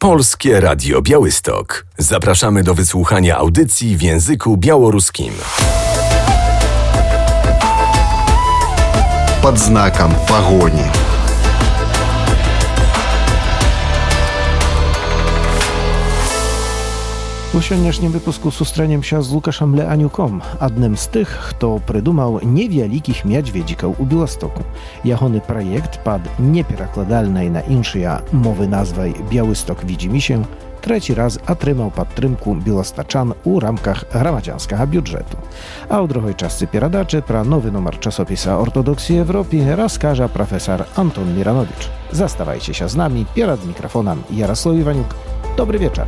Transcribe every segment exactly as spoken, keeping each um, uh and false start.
Polskie Radio Białystok. Zapraszamy do wysłuchania audycji w języku białoruskim. Pod znakiem pogoni. U sjódmym wypusku sustraniem się z Łukaszem Leaniukom, adnym z tych, kto prydumał niewielkich miedźwiedzików u Białostoku. Jahony projekt pad nieperakładalnej na insze mowy nazwaj Białystok widzimy się, trzeci raz atrymał podtrymku białostaczan u ramkach gramadzianskiego budżetu. A u drugiej czasce pieradaczy pra nowy numer czasopisa Ortodoksji Europy rozkaże profesor Anton Miranowicz. Zastawajcie się z nami, pierad mikrofonem Jarosław Iwaniuk. Dobry wieczór.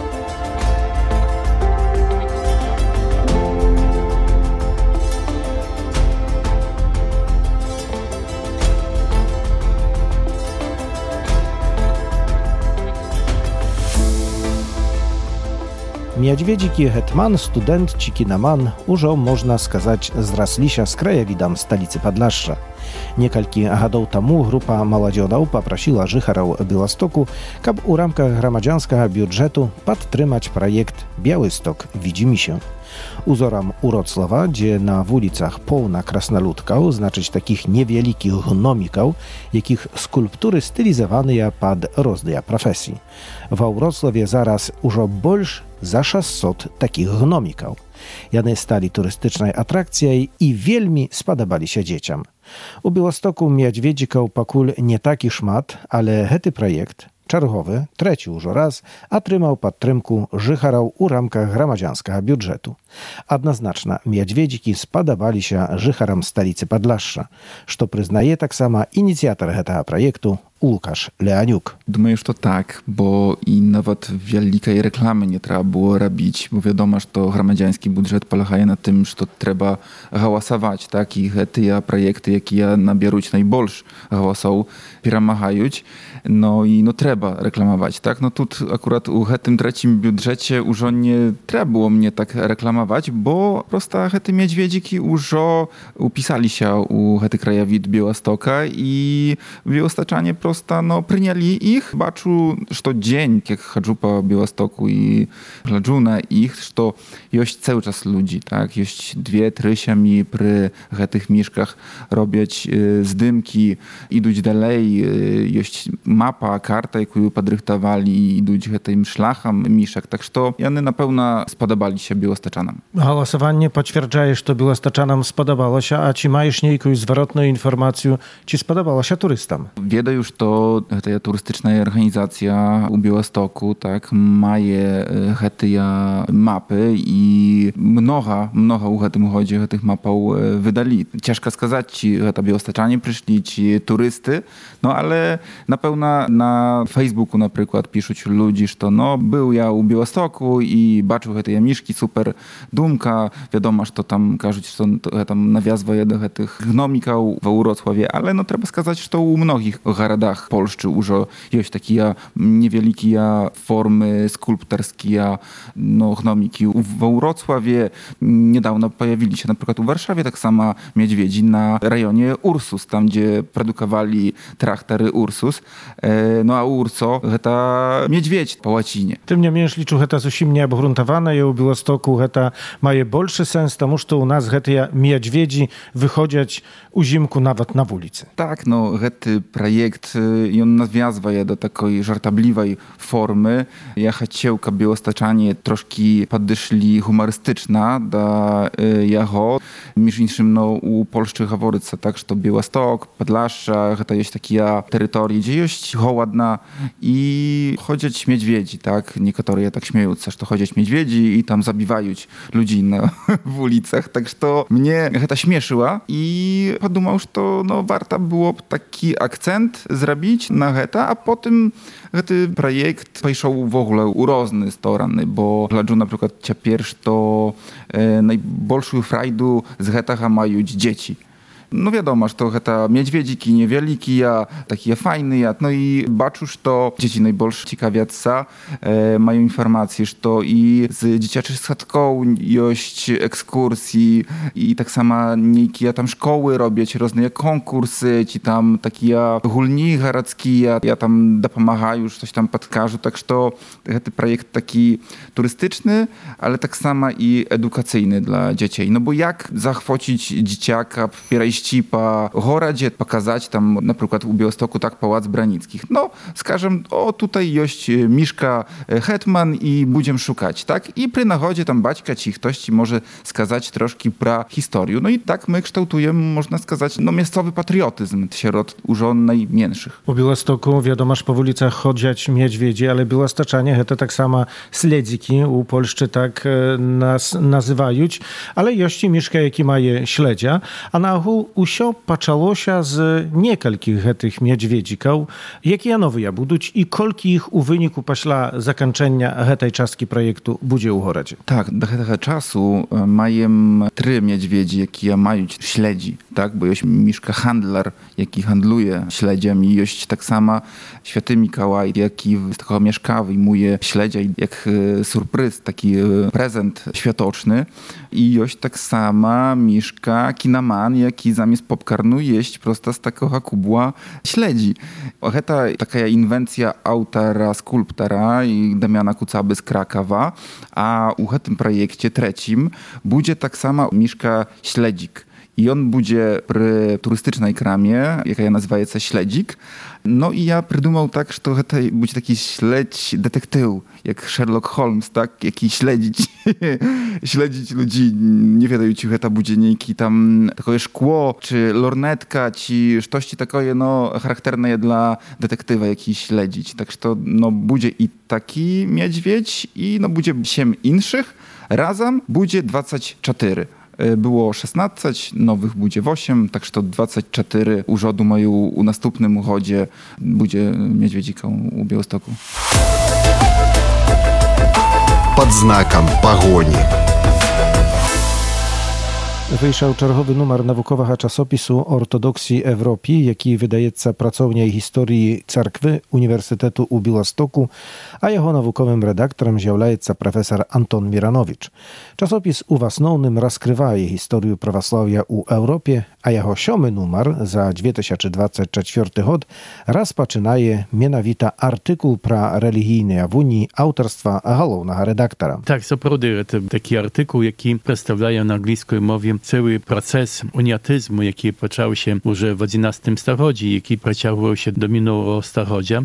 Miedźwiedziki hetman, studentci kinaman, użo można skazać zraslisia z krajewidam stolicy Podlasza. Niekalki gadów temu grupa młodzieżów poprosiła Życharów Białostoku, kab u ramkach gramadzianskiego budżetu podtrzymać projekt Białystok widzimy się. Uzoram Uroclawa, gdzie na ulicach pełna krasnoludków, znaczyć takich niewielkich gnomików, jakich skulptury stylizowane pod różne profesji. W Uroclawie zaraz użo больше za sześćset takich gnomików. Jane stali turystyczną atrakcją i wielmi spodobali się dzieciom. U Białostoku miedźwiedzików pakul nie taki szmat, ale hety projekt czerwowy, trzeci już raz, atrymał podtrymku Życharów u ramkach gramadzianskiego budżetu. Jednoznaczna miedźwiedziki spodobali się Życharom stolicy Podlasza, co przyznaje tak samo inicjator tego projektu Łukasz Leaniuk. Думаю, że tak, bo i nawet wielkiej reklamy nie trzeba było robić, bo wiadomo, że gromadziański budżet polega na tym, że trzeba głosować, tak? I te projekty, jakie nabieruć najbolsz głosów, przemachają, no i no trzeba reklamować, tak? No tu akurat u tym trzecim budżecie już nie trzeba było mnie tak reklamować, bo prosta te miedźwiedziki już upisali się u hety krajowid Białostoka i białostoczanie prosta no przyjęli ich. Baczu, że dzień, jak chodzę po Białostoku i glądżu na ich, że jest cały czas ludzi, tak? Jest dwie, trzy siami przy tych mieszkach robić y, zdymki, iść dalej, y, jest mapa, karta, jaką podrychtowali i iść tym szlachem miszek. Tak że jany na pewno spodobali się białostoczanom. Głosowanie potwierdzaje, że białostoczanom spodobało się, a ci masz jakąś zwrotną informację, czy spodobało się turystom? Wiedzą już to, ta turystyczna organizacja u Białostoku, tak, maje hetyja mapy i mnoga, mnoga u tym chodzi, tych mapów wydali. Ciężko skazać ci, że ta białostoczanie przyszli, ci turysty, no ale na pewno na Facebooku na przykład piszą ci ludzi, że no był ja u Białostoku i baczył te jamiszki, super dumka, wiadomo, że to tam każуть, że to tam nawiazwa jeden tych gnomików w Urocławie, ale no trzeba skazać, że to u mnogich garadach Polszczy użo jest takie niewielkie formy skulptorskie, no gnomiki. W Urocławie niedawno pojawili się na przykład u Warszawie tak samo miedźwiedzi na rejonie Ursus, tam gdzie produkowali traktory Ursus. No a Urso to miedźwiedź po łacinie. Tym nie mniej liczył, że to zusim nieobgruntowane i u Białostoku to ma больше sens, тому że u nas te miedźwiedzi wychodzić u zimku nawet na ulicy. Tak, no ten projekt i on nawiązwa je do takiej żartobliwej formy. Ja chciałka białostoczanie troszkę podeszli humorystyczna do jego. Między innymi no, u Polszczy Haworyca, tak, że to Białostok, Podlasza, to jest takie terytorium, gdzie jest chłodna i chodzić miedźwiedzi, tak. Niektórzy tak śmieją, że to chodzić miedźwiedzi i tam zabiwają ludzi na, w ulicach. Tak, że to mnie to śmieszyła i podumał, że to no, warto było taki akcent zrobić na heta, a potem ten projekt poszedł w ogóle u różne strony, bo dla na przykład pierwszy to e, najbolszą frajdu z hetacha mają dzieci. No wiadomo, że to ta miedźwiedziki niewielki, ja taki fajny, ja. No i baczusz to dzieci najbolsze ciekawiaca, e, mają informacje, że to i z dzieciaczy sadką jość ekskursji i tak samo niejakie ja tam szkoły robię, ci różne konkursy, ci tam taki ja hulni garacki, ja, ja tam dopomagаю, już coś tam podkażu, tak że to ten projekt taki turystyczny, ale tak samo i edukacyjny dla dzieci. No bo jak zachwycić dzieciaka, przejść po gorodzie, pokazać tam na przykład u Białegostoku tak Pałac Branickich. No, skażem, o tutaj jest Miszka Hetman i będziemy szukać, tak? I przy nachodzie tam baćka ci ktoś ci może skazać troszkę pra historię. No i tak my kształtujemy, można skazać, no miejscowy patriotyzm wśród urząd najmniejszych. U Białegostoku, wiadomo, że po ulicach chodziać miedźwiedzie, ale białostoczanie to tak samo śledziki, u Polszczy tak nas nazywają, ale jości mieszka, jaki maje śledzia, a na ogół usio patrzało się z niekalkich tych miedźwiedzików, jakie nowe ja buduć i kolki ich u wyniku paśla zakończenia tej czastki projektu będzie uchoradzie. Tak, do tego czasu mają trzy miedźwiedzi, jakie mają śledzi, tak, bo jest mieszka handlar, jaki handluje śledziem i jest tak samo Święty Mikołaj, jaki z tego mieszka wyjmuje śledzia jak surpryz, taki prezent światoczny i jest tak samo mieszka kinaman, jaki zamiast popcornu jeść prosto z takiego kubła śledzi. Ocheta taka inwencja autora, skulptora i Damiana Kucaby z Krakowa, a u tym projekcie trzecim będzie tak samo mieszka śledzik. I on będzie przy turystycznej kramie, jaka nazywa się śledzik. No i ja przydumał tak, że to będzie taki śledź detektyw, jak Sherlock Holmes, tak? Jaki śledzić, śledzić ludzi, nie wiadomo, czy to będzie niejaki tam takie szkło, czy lornetka, czy coś takie, no, charakterne dla detektywa, jaki śledzić. Tak, że to, no, będzie i taki miedźwiedź, i no, będzie osiem inszych, razem będzie dwadzieścia cztery. Było szesnaście, nowych będzie osiem, tak że to dwadzieścia cztery urządu mają u następnym uchodzie, będzie miedźwiedziką u Białegostoku. Pod znakiem pogoni. Wyjrzał czerwowy numer naukowego czasopisu Ortodoksji Europy, jaki wydajeca pracownia historii cerkwy Uniwersytetu u Białegostoku, a jego naukowym redaktorem zjawляется profesor Anton Miranowicz. Czasopis uwasnownym rozkrywaje historię prawosławia u Europie, a jego siomy numer za dwa tysiące dwudziesty czwarty rok rozpoczynaje mianowita artykuł pra religijne w Unii autorstwa głównego redaktora. Tak, zaprawdę to taki artykuł, jaki przedstawia na angielskiej mowie cały proces uniatyzmu, jaki począł się już w jedenastym stuleciu, jaki przeciągał się do minionego stulecia.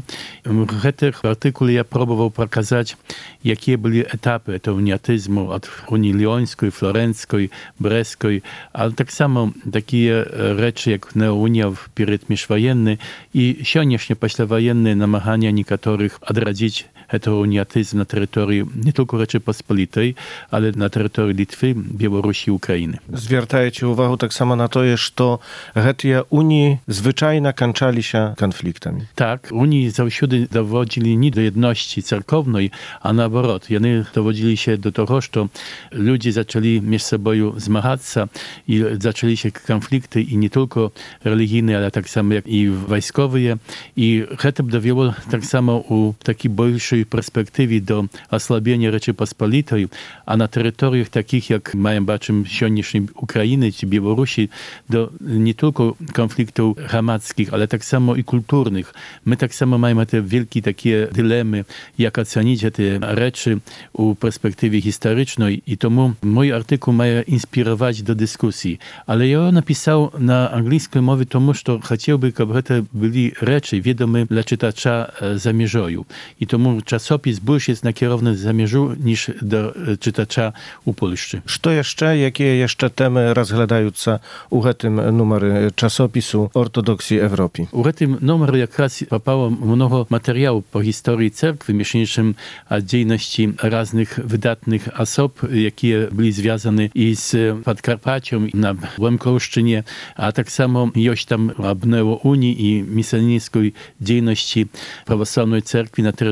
W tym artykule ja próbował pokazać, jakie były etapy tego uniatyzmu od Unii Liońskiej, Florenckiej, Breskiej, ale tak samo takie rzeczy jak Unia w period międzywojenny i sioniesznie poślewojenne namagania niektórych odradzić tego uniatyzm na terytorium nie tylko Rzeczypospolitej, ale na terytorium Litwy, Białorusi i Ukrainy. Zwracajcie uwagę tak samo na to, że to te Unii zwyczajnie kończyli się konfliktami. Tak, Unii zawsze dowodzili nie do jedności cerkownej, a na odwrót. One dowodzili się do tego, że ludzie zaczęli między sobą zmagać się i zaczęli się konflikty i nie tylko religijne, ale tak samo jak i wojskowe. I to dowiało tak samo u takiej большej perspektywie do osłabienia Rzeczypospolitej, a na terytoriach takich jak mają baczym sionicznej Ukrainy czy Białorusi do nie tylko konfliktów gramackich, ale tak samo i kulturnych. My tak samo mamy te wielkie takie dylemy, jak ocenić te rzeczy u perspektywie historycznej i tomu mój artykuł ma inspirować do dyskusji. Ale ja napisał na angielskiej mowie tomu, że chciałby, aby to byli rzeczy wiadome dla czytacza zamierzają. I tomu czasopis больше jest nakierowany zamierzu niż do czytacza u Polszczy. Co jeszcze, jakie jeszcze temy rozglądające u tym numery czasopisu Ortodoksji Europy? U tym numeru jak popało mnogo materiałów po historii cerkwi, mieszaniczym działalności różnych wydatnych osób, jakie byli związane i z Podkarpaciem, na Łemkoszczynie, a tak samo jest tam obnęło Unii i misjonarskiej działalności prawosławnej cerkwi na terytorium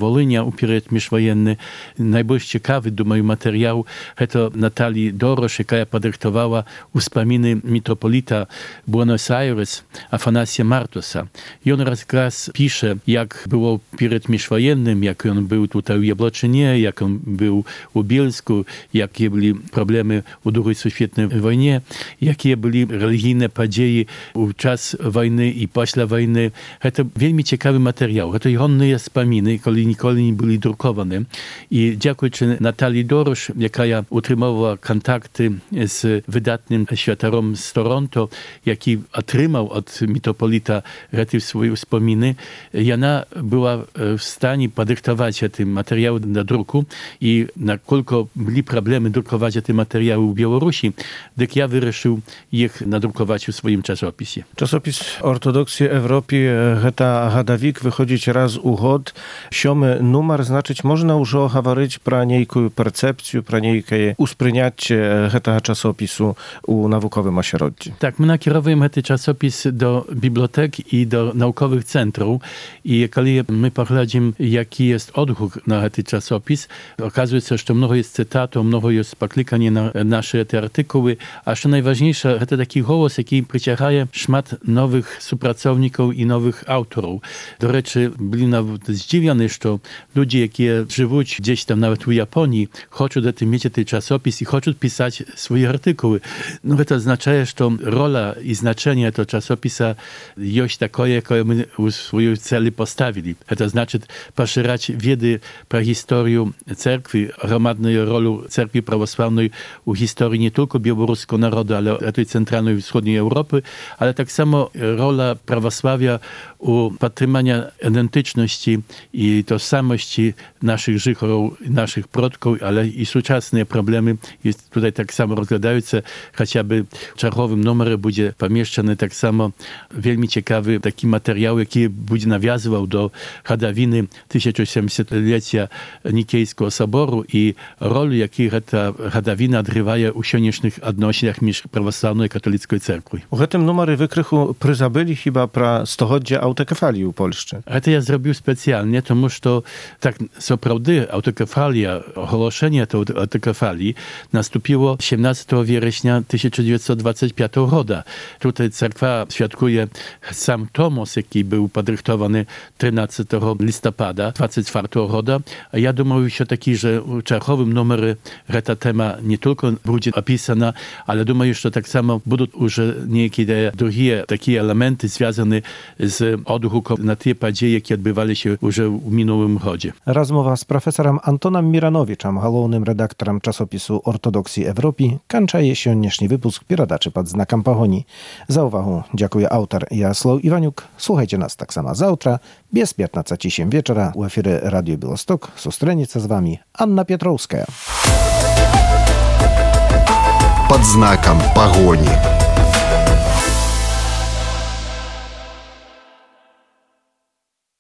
Wolynia u period międzywojenny. Najbardziej ciekawy, думаю, materiał to Natalii Dorosz, jaka podyktowała uspominy mitropolita Buenos Aires Afanasja Martosa. I on raz raz pisze, jak było period międzywojennym, jak on był tutaj u Jabłoczynie, jak on był u Bielsku, jakie byli problemy u drugiej świetnej wojnie, jakie byli religijne podzieje u czas wojny i после wojny. To wielmi ciekawy materiał. To inne wspominy, które nigdy nie byli drukowane. I dziękując Natalii Dorosz, jaka utrzymywała kontakty z wydatnym światorem z Toronto, jaki otrzymał od mitropolita te swoje wspominy, ona była w stanie podyktować te materiały do druku i na kolko byli problemy drukować te materiały w Białorusi, tak ja wyruszył ich nadrukować w swoim czasopisie. Czasopis Ortodoksji Europy heta hadawik wychodzić raz u hod. Siomy numer znaczyć można już ohawaryć pra niejką percepcję, pra niejkie uspryniacie heta czasopisu u naukowym ośrodku. Tak, my nakierowujemy ten czasopis do bibliotek i do naukowych centrów i kiedy my poglądamy, jaki jest odgłos na ten czasopis, okazuje się, że mnogo jest cytatów, mnogo jest poklikanie na nasze te artykuły, a co najważniejsze, to taki głos, jaki przyciągaje szmat nowych współpracowników i nowych autorów. Do rzeczy byli nawet zdziwieni, że ludzie, jakie żyją gdzieś tam nawet w Japonii, chcą do tym mieć ten czasopis i chcą pisać swoje artykuły. No to oznacza, że rola i znaczenie tego czasopisa jest takie, jakie my u swoich celi postawili. To znaczy poszerzać wiedy pro historię cerkwi, gromadną rolę cerkwi prawosławnej u historii nie tylko białoruskiego narodu, ale tej centralnej i wschodniej Europy, ale tak samo rola prawosławia u podtrzymania identyczności i tożsamości naszych żychorów, naszych przodków, ale i współczesne problemy jest tutaj tak samo rozglądające, chociażby w czarchowym numerze będzie pomieszczony tak samo wielmi ciekawy taki materiał, jaki będzie nawiązywał do hadawiny tysiącosiemsetlecia Nikejskiego Soboru i roli, jaką ta hadawina odgrywa u sioniecznych odnosieniach między prawosławną i katolicką cerkwią. W tym numery wykrychu pryzabyli chyba pra stochodzie autokefalii u Polszczy. A to ja zrobił specjalnie, to to tak co prawdy autokefalia, ogłoszenie tej autokefalii nastąpiło siedemnastego września tysiąc dziewięćset dwudziestego piątego roku. Tutaj cerkwa świadkuje sam tomos, jaki był podryktowany trzynastego listopada dwudziestego czwartego roku. A ja думаю, że taki, że w czarchowym numerze ta tema nie tylko będzie opisana, ale думаю, że tak samo będą już niejakie drugie takie elementy związane z odgłosem na te podzieje, jakie odbywali się już w minionym roku. Rozmowa z profesorem Antonem Miranowiczem, głównym redaktorem czasopisu Ortodoksji Europy, kończy się dzisiejszy wypusk Piradaczy pod znakiem pogoni. Za uwagę dziękuję autor Jarosław Iwaniuk. Słuchajcie nas tak samo zawtra, bez piętnastej osiem wieczora, u efiry Radio Białystok. Sustrenice z wami Anna Pietrowska. Под знаком погони.